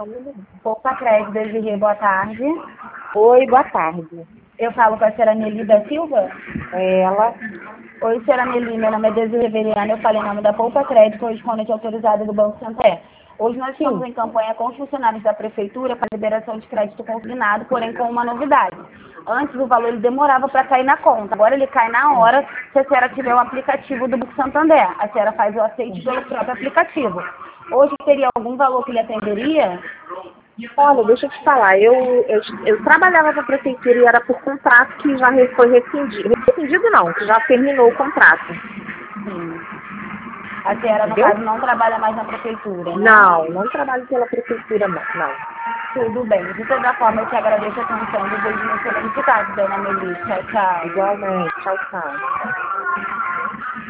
Poupa Crédito, Desirê, boa tarde. Oi, boa tarde. Eu falo com a senhora Nelly da Silva? É ela. Oi, senhora Nelly, meu nome é Desirê Veriana, eu falei em nome da Poupa Crédito, correspondente autorizada do Banco Santander. Hoje nós estamos em campanha com os funcionários da Prefeitura para liberação de crédito consignado, porém com uma novidade. Antes o valor ele demorava para cair na conta, agora ele cai na hora se a senhora tiver o aplicativo do Banco Santander. A senhora faz o aceite pelo próprio aplicativo. Hoje teria algum valor que lhe atenderia? Olha, deixa eu te falar, eu trabalhava para a prefeitura e era por contrato que já foi rescindido. Rescindido não, que já terminou o contrato. Sim. A senhora, no Entendeu? caso, não trabalha mais na prefeitura, né? Não trabalho pela prefeitura, não. Tudo bem. De toda forma, eu te agradeço a atenção. Desejo uma excelente tarde, dona Melissa. Tchau, tchau. Igualmente. Tchau, tchau.